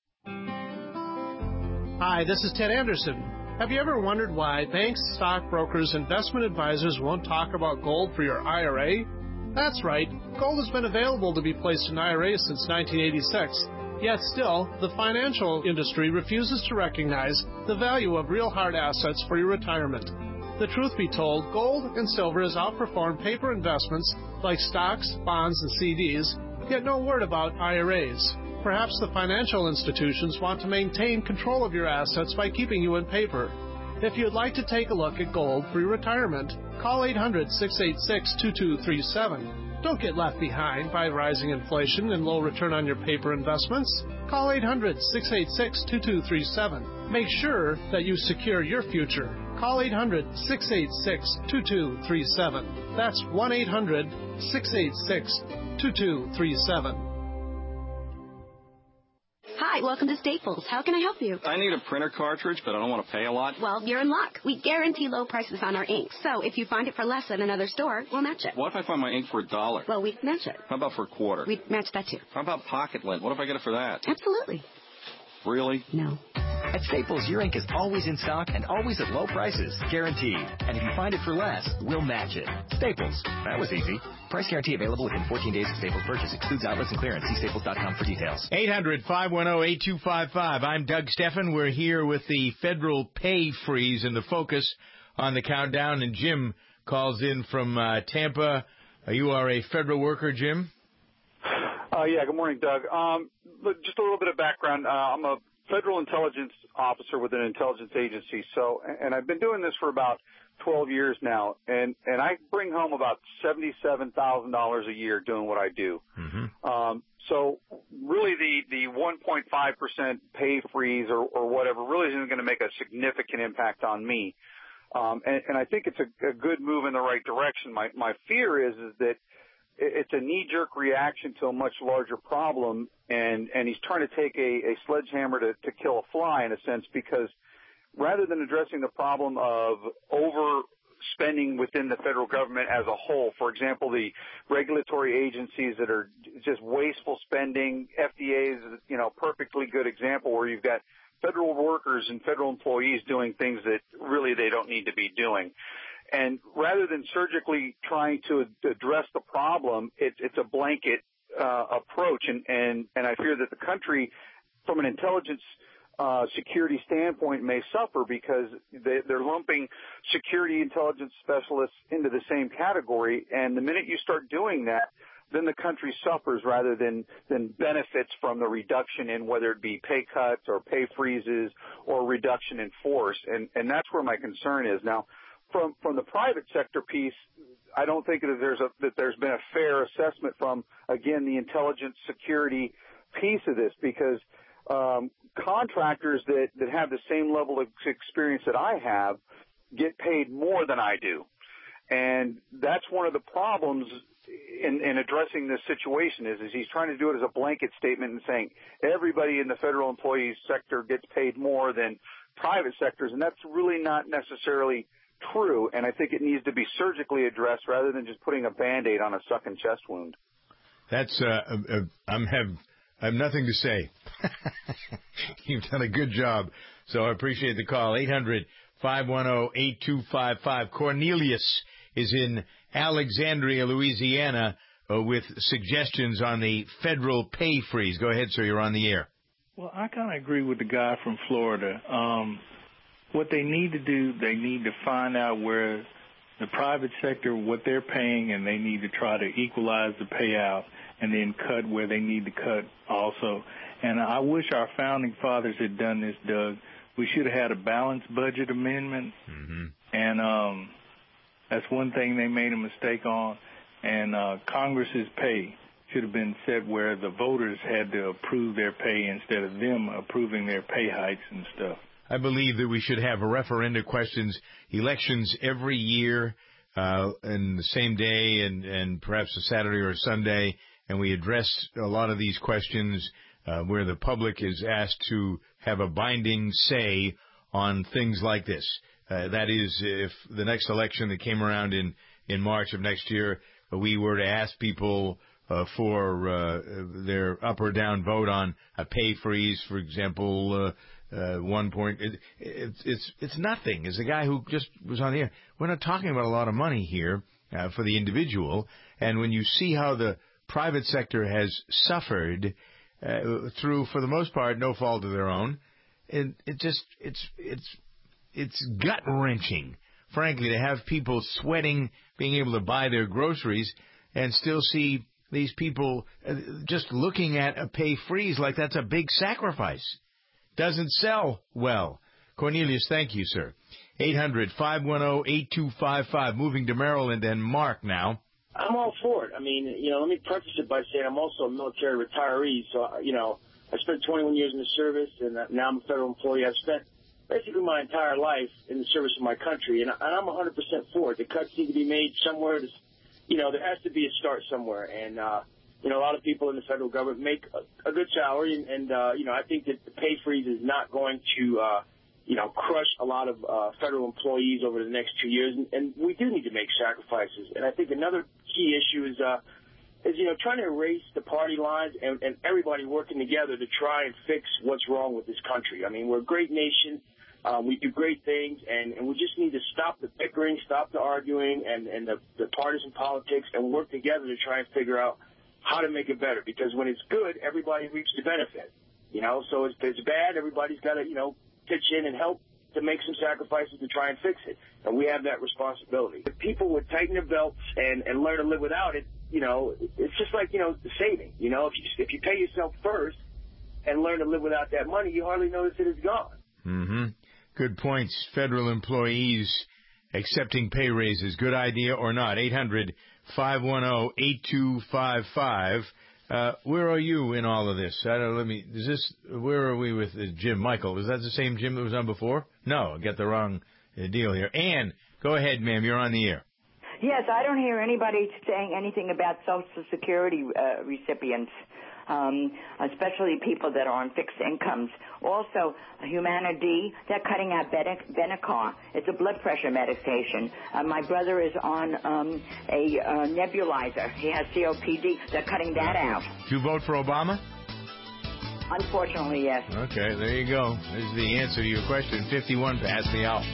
Hi, this is Ted Anderson. Have you ever wondered why banks, stockbrokers, investment advisors won't talk about gold for your I R A? That's right. Gold has been available to be placed in I R As since nineteen eighty-six. Yet still, the financial industry refuses to recognize the value of real hard assets for your retirement. The truth be told, gold and silver has outperformed paper investments like stocks, bonds, and C Ds, yet no word about I R As. Perhaps the financial institutions want to maintain control of your assets by keeping you in paper. If you'd like to take a look at gold for your retirement, call eight hundred, six eight six, two two three seven. Don't get left behind by rising inflation and low return on your paper investments. Call eight hundred, six eight six, two two three seven. Make sure that you secure your future. Call eight hundred, six eight six, two two three seven. That's one eight hundred, six eight six, two two three seven. Hi, welcome to Staples. How can I help you? I need a printer cartridge, but I don't want to pay a lot. Well, you're in luck. We guarantee low prices on our ink. So if you find it for less than another store, we'll match it. What if I find my ink for a dollar? Well, we'd match it. How about for a quarter? We'd match that too. How about pocket lint? What if I get it for that? Absolutely. Really? No. At Staples, your ink is always in stock and always at low prices. Guaranteed. And if you find it for less, we'll match it. Staples. That was easy. Price guarantee available within fourteen days of Staples purchase. Excludes outlets and clearance. See staples dot com for details. eight hundred, five one zero, eight two five five. I'm Doug Steffen. We're here with the federal pay freeze and the focus on the countdown. And Jim calls in from uh, Tampa. Uh, you are a federal worker, Jim? Uh, yeah, good morning, Doug. Um, just a little bit of background. Uh, I'm a federal intelligence officer with an intelligence agency. So, and I've been doing this for about twelve years now, and, and I bring home about seventy-seven thousand dollars a year doing what I do. Mm-hmm. Um, so really the, the one point five percent pay freeze or, or whatever really isn't going to make a significant impact on me. Um, and, and I think it's a, a good move in the right direction. My, my fear is, is that it's a knee-jerk reaction to a much larger problem, and, and he's trying to take a, a sledgehammer to, to kill a fly in a sense, because rather than addressing the problem of overspending within the federal government as a whole, for example, the regulatory agencies that are just wasteful spending, F D A is, you know, perfectly good example where you've got federal workers and federal employees doing things that really they don't need to be doing. And rather than surgically trying to address the problem, it, it's a blanket uh, approach. And, and, and I fear that the country, from an intelligence uh, security standpoint, may suffer because they, they're lumping security intelligence specialists into the same category. And the minute you start doing that, then the country suffers rather than, than benefits from the reduction in whether it be pay cuts or pay freezes or reduction in force. And, and that's where my concern is. Now, From from the private sector piece, I don't think that there's a that there's been a fair assessment from, again, the intelligence security piece of this, because um, contractors that, that have the same level of experience that I have get paid more than I do. And that's one of the problems in, in addressing this situation is, is he's trying to do it as a blanket statement and saying everybody in the federal employees sector gets paid more than private sectors, and that's really not necessarily true, and I think it needs to be surgically addressed rather than just putting a Band-Aid on a sucking chest wound. That's, uh, uh, I'm have, I have nothing to say. You've done a good job, so I appreciate the call. eight hundred, five one zero, eight two five five. Cornelius is in Alexandria, Louisiana, uh, with suggestions on the federal pay freeze. Go ahead, sir. You're on the air. Well, I kind of agree with the guy from Florida. Um, What they need to do, they need to find out where the private sector, what they're paying, and they need to try to equalize the payout and then cut where they need to cut also. And I wish our founding fathers had done this, Doug. We should have had a balanced budget amendment, mm-hmm. and um, that's one thing they made a mistake on. And uh, Congress's pay should have been set where the voters had to approve their pay instead of them approving their pay hikes and stuff. I believe that we should have a referenda questions, elections every year, uh, in the same day and, and perhaps a Saturday or a Sunday, and we address a lot of these questions uh, where the public is asked to have a binding say on things like this. Uh, that is, if the next election that came around in, in March of next year, uh, we were to ask people uh, for uh, their up or down vote on a pay freeze, for example, uh, Uh, one point, it, it, it's it's nothing. As the guy who just was on the air, we're not talking about a lot of money here uh, for the individual. And when you see how the private sector has suffered uh, through, for the most part, no fault of their own, it, it just it's it's it's gut wrenching, frankly, to have people sweating, being able to buy their groceries, and still see these people uh, just looking at a pay freeze like that's a big sacrifice. Doesn't sell well. Cornelius, thank you, sir. eight hundred, five one zero, eight two five five. Moving to Maryland and Mark now. I'm all for it. I mean, you know, let me preface it by saying I'm also a military retiree. So, you know, I spent twenty-one years in the service, and now I'm a federal employee. I've spent basically my entire life in the service of my country, and I'm one hundred percent for it. The cuts need to be made somewhere. To, you know, there has to be a start somewhere. And, uh, you know, a lot of people in the federal government make a, a good salary, and, and uh, you know, I think that the pay freeze is not going to, uh, you know, crush a lot of uh, federal employees over the next two years, and, and we do need to make sacrifices. And I think another key issue is, uh, is you know, trying to erase the party lines and, and everybody working together to try and fix what's wrong with this country. I mean, we're a great nation. Uh, we do great things, and, and we just need to stop the bickering, stop the arguing, and, and the, the partisan politics, and work together to try and figure out how to make it better, because when it's good, everybody reaps the benefit, you know, so if it's bad, everybody's got to, you know, pitch in and help to make some sacrifices to try and fix it, and we have that responsibility. If people would tighten their belts and, and learn to live without it, you know, it's just like, you know, the saving, you know, if you, if you pay yourself first and learn to live without that money, you hardly notice it is gone. Mm-hmm. Good points. Federal employees accepting pay raises, good idea or not? eight hundred, five one zero, eight two five five. Uh, where are you in all of this? I don't, let me, is this, where are we with uh, Jim Michael? Is that the same Jim that was on before? No, I got the wrong, deal here. Ann, go ahead, ma'am. You're on the air. Yes, I don't hear anybody saying anything about Social Security uh, recipients, um, especially people that are on fixed incomes. Also, Humana D, they're cutting out Benicar. It's a blood pressure medication. Uh, my brother is on um, a uh, nebulizer. He has C O P D. They're cutting that out. Did you vote for Obama? Unfortunately, yes. Okay, there you go. There's the answer to your question. fifty-one past the hour.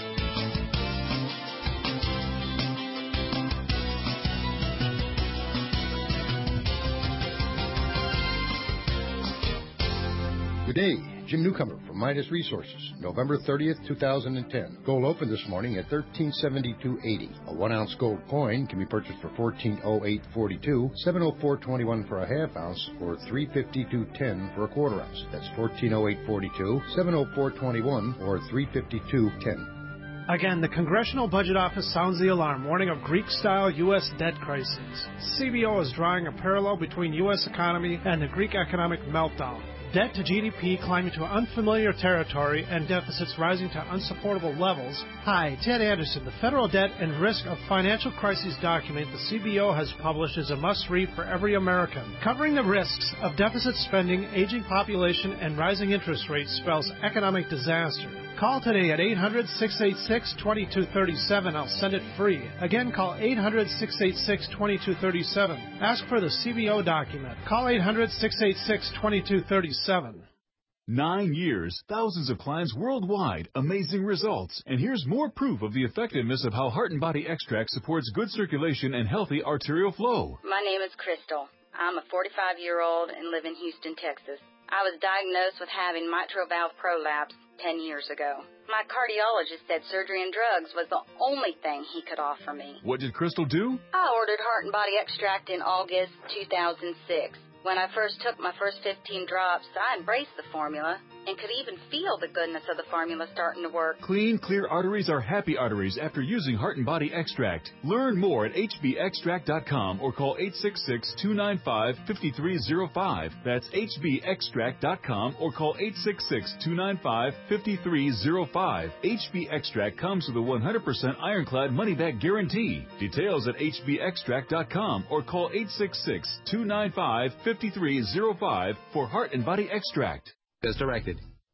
Good day, Jim Newcomer from Midas Resources, November thirtieth, two thousand ten. Gold opened this morning at thirteen seventy-two eighty. A one-ounce gold coin can be purchased for fourteen oh eight forty-two, seven oh four twenty-one for a half ounce, or three fifty-two ten for a quarter ounce. That's fourteen oh eight forty-two, seven oh four twenty-one, or three fifty-two ten. Again, the Congressional Budget Office sounds the alarm, warning of Greek-style U S debt crisis. C B O is drawing a parallel between U S economy and the Greek economic meltdown. Debt to G D P climbing to unfamiliar territory and deficits rising to unsupportable levels. Hi, Ted Anderson. The Federal Debt and Risk of Financial Crises document the C B O has published is a must-read for every American. Covering the risks of deficit spending, aging population, and rising interest rates spells economic disaster. Call today at eight hundred, six eight six, two two three seven. I'll send it free. Again, call eight hundred, six eight six, two two three seven. Ask for the C B O document. Call eight hundred, six eight six, two two three seven. Nine years, thousands of clients worldwide, amazing results. And here's more proof of the effectiveness of how Heart and Body Extract supports good circulation and healthy arterial flow. My name is Crystal. I'm a forty-five-year-old and live in Houston, Texas. I was diagnosed with having mitral valve prolapse ten years ago. My cardiologist said surgery and drugs was the only thing he could offer me. What did Crystal do? I ordered Heart and Body Extract in August two thousand six. When I first took my first fifteen drops, I embraced the formula and could even feel the goodness of the formula starting to work. Clean, clear arteries are happy arteries after using Heart and Body Extract. Learn more at h b extract dot com or call eight six six, two nine five, five three zero five. That's h b extract dot com or call eight six six, two nine five, five three zero five. H B Extract comes with a one hundred percent ironclad money-back guarantee. Details at h b extract dot com or call eight six six, two nine five, five three zero five for Heart and Body Extract. As directed.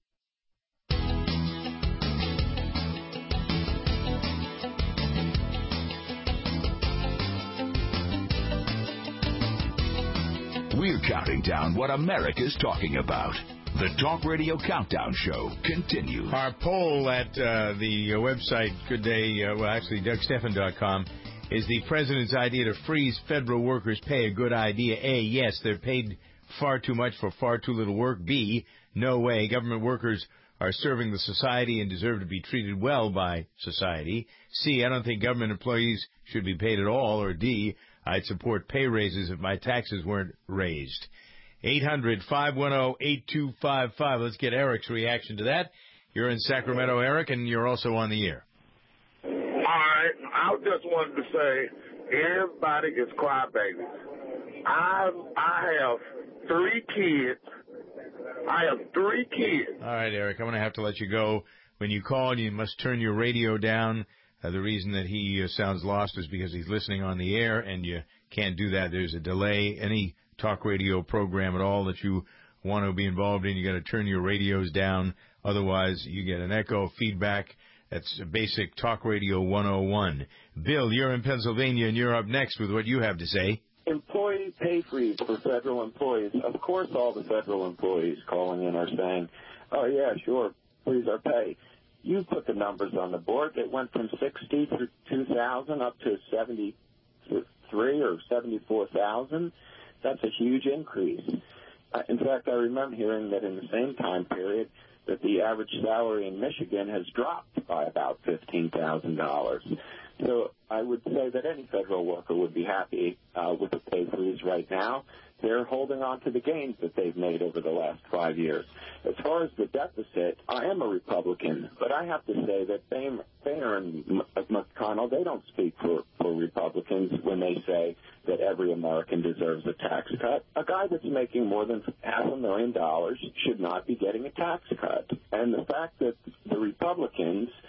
We're counting down what America's talking about. The Talk Radio Countdown Show continues. Our poll at uh, the uh, website, Good Day, uh, well, actually, Doug Stephan dot com, is the president's idea to freeze federal workers' pay a good idea? A, yes, they're paid far too much for far too little work. B, no way. Government workers are serving the society and deserve to be treated well by society. C, I don't think government employees should be paid at all. Or D, I'd support pay raises if my taxes weren't raised. eight hundred, five one zero, eight two five five. Let's get Eric's reaction to that. You're in Sacramento, Eric, and you're also on the air. All right. I just wanted to say everybody is crybabies. I I have three kids. I have three kids. All right, Eric, I'm going to have to let you go. When you call, you must turn your radio down. Uh, the reason that he uh, sounds lost is because he's listening on the air, and you can't do that. There's a delay. Any talk radio program at all that you want to be involved in, you got to turn your radios down. Otherwise, you get an echo feedback. That's basic talk radio one oh one. Bill, you're in Pennsylvania, and you're up next with what you have to say. Employee pay freeze for federal employees. Of course, all the federal employees calling in are saying, oh, yeah, sure, freeze our pay. You put the numbers on the board. It went from sixty-two thousand up to seventy-three or seventy-four thousand. That's a huge increase. Uh, in fact, I remember hearing that in the same time period that the average salary in Michigan has dropped by about fifteen thousand dollars. So I would say that any federal worker would be happy uh, with the pay freeze right now. They're holding on to the gains that they've made over the last five years. As far as the deficit, I am a Republican, but I have to say that Boehner and McConnell, they don't speak for, for Republicans when they say that every American deserves a tax cut. A guy that's making more than half a million dollars should not be getting a tax cut. And the fact that the Republicans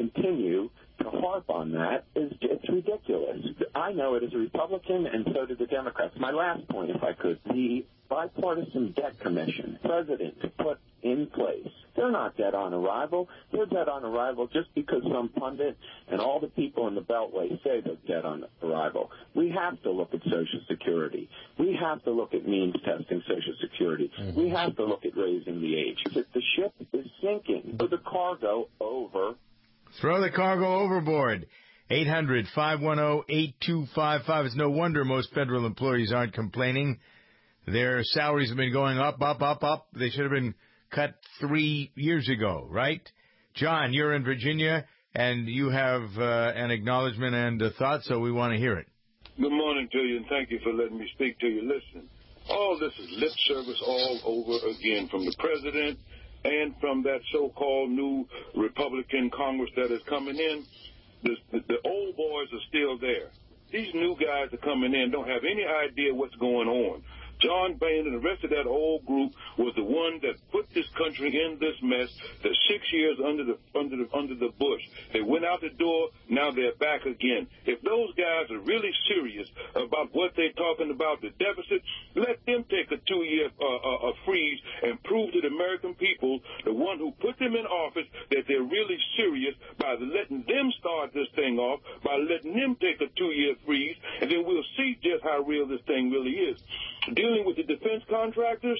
continue to harp on that is it's ridiculous. I know it as a Republican, and so do the Democrats. My last point, if I could, the Bipartisan Debt Commission, President put in place. They're not dead on arrival. They're dead on arrival just because some pundit and all the people in the Beltway say they're dead on arrival. We have to look at Social Security. We have to look at means testing Social Security. Mm-hmm. We have to look at raising the age. The ship is sinking. Throw the cargo over. Throw the cargo overboard. eight hundred, five one zero, eight two five five. It's no wonder most federal employees aren't complaining. Their salaries have been going up, up, up, up. They should have been cut three years ago, right? John, you're in Virginia, and you have uh, an acknowledgement and a thought, so we want to hear it. Good morning to you, and thank you for letting me speak to you. Listen, all this is lip service all over again from the president and from that so-called new Republican Congress that is coming in. The, the, the old boys are still there. These new guys are coming in, don't have any idea what's going on. John Boehner and the rest of that old group was the one that put this country in this mess the six years under the under the under the Bush. They went out the door, now they're back again. If those guys are really serious about what they're talking about, the deficit, let them take a two-year uh, uh, a freeze and prove to the American people, the one who put them in office, that they're really serious by letting them start this thing off, by letting them take a two-year freeze, and then we'll see just how real this thing really is. Dealing with the defense contractors,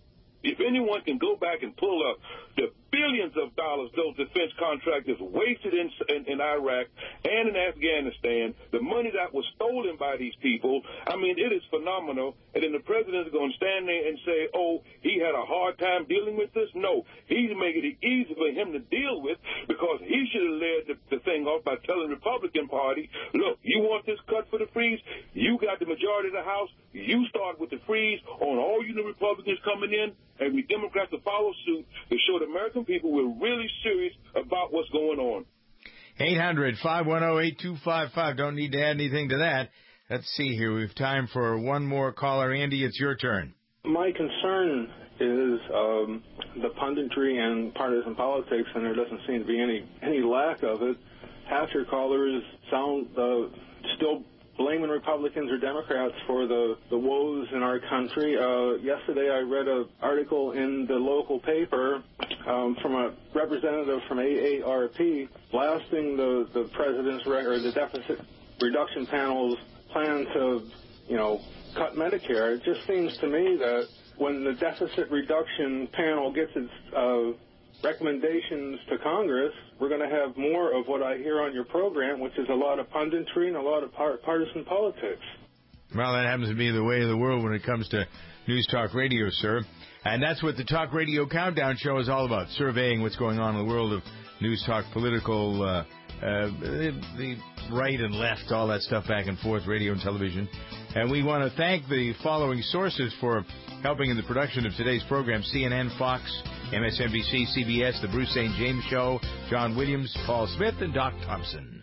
if anyone can go back and pull up the billions of dollars those defense contractors wasted in, in, in Iraq and in Afghanistan, the money that was stolen by these people, I mean, it is phenomenal. And then the president is going to stand there and say, oh, he had a hard time dealing with this? No, he's making it easy for him to deal with, because he should have led the, the thing off by telling the Republican Party, look, you want this cut for the freeze? You got the majority of the House. You start with the freeze on all you new Republicans coming in, and we Democrats will follow suit to show the American people we're really serious about what's going on. eight hundred, five one zero, eight two five five. Don't need to add anything to that. Let's see here. We have time for one more caller. Andy, it's your turn. My concern is um, the punditry and partisan politics, and there doesn't seem to be any, any lack of it. Half your callers sound uh, still blaming Republicans or Democrats for the, the woes in our country. Uh, yesterday I read an article in the local paper um, from a representative from A A R P blasting the, the president's re- or the deficit reduction panel's plan to, you know, cut Medicare. It just seems to me that when the deficit reduction panel gets its uh, recommendations to Congress, we're going to have more of what I hear on your program, which is a lot of punditry and a lot of par- partisan politics. Well, that happens to be the way of the world when it comes to News Talk Radio, sir. And that's what the Talk Radio Countdown Show is all about, surveying what's going on in the world of News Talk, political, uh, uh, the right and left, all that stuff back and forth, radio and television. And we want to thank the following sources for helping in the production of today's program: C N N, Fox, M S N B C, C B S, The Bruce Saint James Show, John Williams, Paul Smith, and Doc Thompson.